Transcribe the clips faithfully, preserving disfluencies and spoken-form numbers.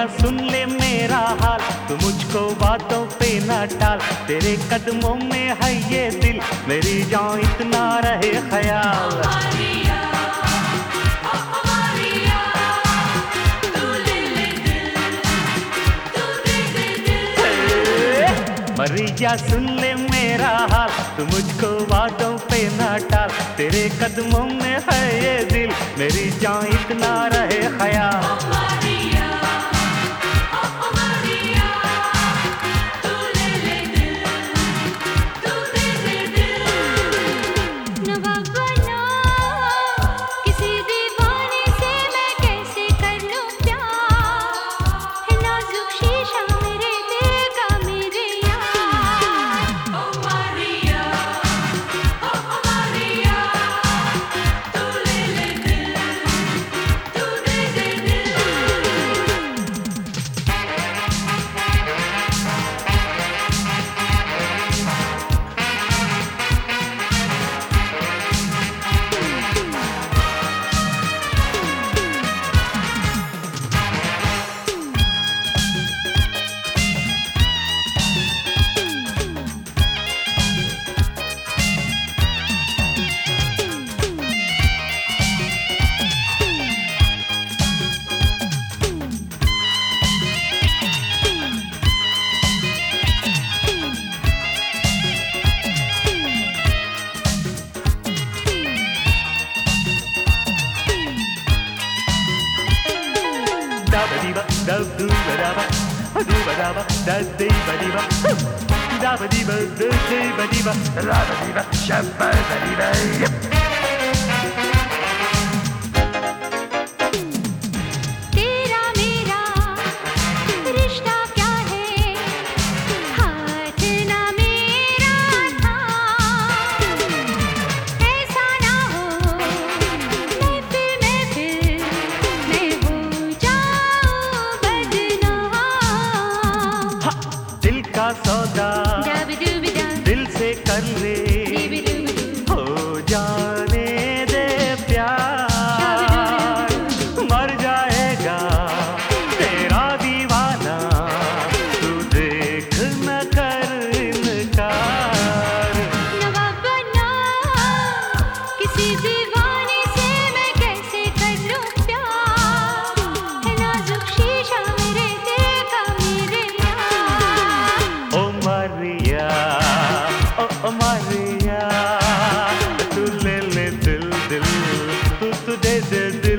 मरिया सुन ले मेरा हाल, तू मुझको बातों पे ना टाल, तेरे कदमों में है ये दिल, मेरी जान इतना रहे ख्याल। मरिया सुन ले मेरा हाल, तू मुझको बातों पे ना टाल, तेरे कदमों में है ये दिल, मेरी जान इतना रहे ख्याल। Da do ba da ba, do ba da ba, da dee ba dee ba, da ba dee ba, da dee ba dee ba, la ba dee ba, sha ba da dee ba, yep. सौदा दिल से कर ले, हो जाने दे प्यार, मर जाएगा तेरा दीवाना, तू देख न कर इनकार। नवाब बना किसी दीवाने से मैं कैसे कर लूं प्यार, है नाजुक शीशा मेरे दिल का मेरे यार। ओ मारिया, ओ ओ मारिया, तू ले ले दिल दिल, तू तू दे दे दिल।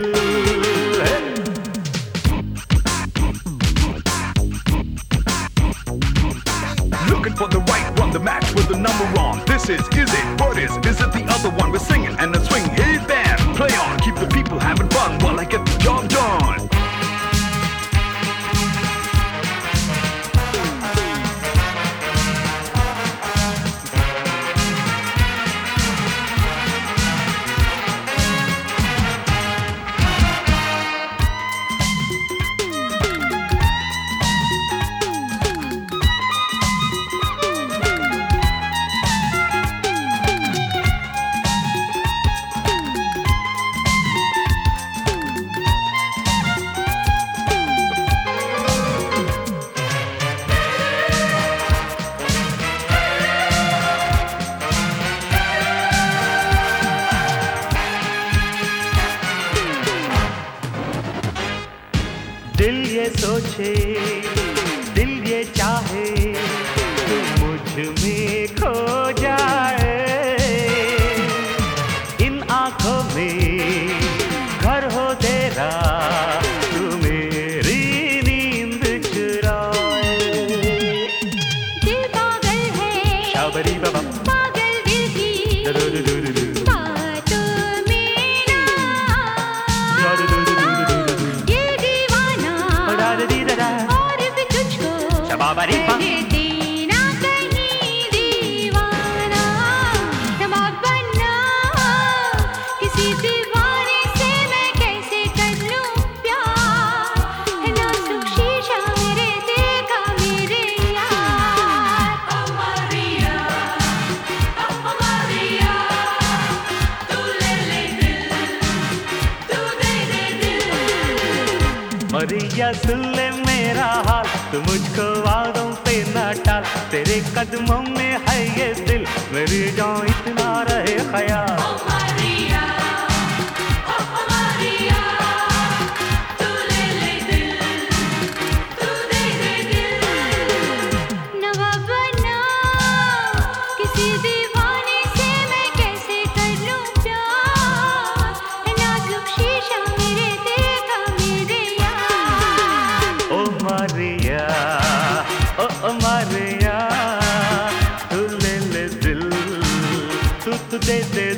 Looking for the right one, the match with the number on. This is, is it, what is, is it the other one? We're singing and the swing, hey band, play on, keep the people having fun while I get the job done. दिल ये सोचे, दिल ये चाहे, तू मुझ में खो जाए, इन आंखों में घर हो तेरा, तू मेरी नींद चुराए। दिल पागल है, शाबरी बाबा, पागल दिल की दो दो दो दो दो। बातों में ना, ये दीवाना और भी तुझको शबाबरी पा कह देना कहीं दीवाना। नवाब बना किसी दीवाने से मैं कैसे कर लूं प्यार, है नाजुक शीशा मेरे दिल का मेरे यार। ओ मारिया, ओ मारिया, तू ले ले दिल, तू दे दे दिल। मरिया सुन ले तू मुझको वादों पे ना टाल, तेरे कदमों में है ये दिल, मेरी जान इतना रहे ख्याल। मारिया ओ मारिया तू ले ले दिल, तू तू दे दे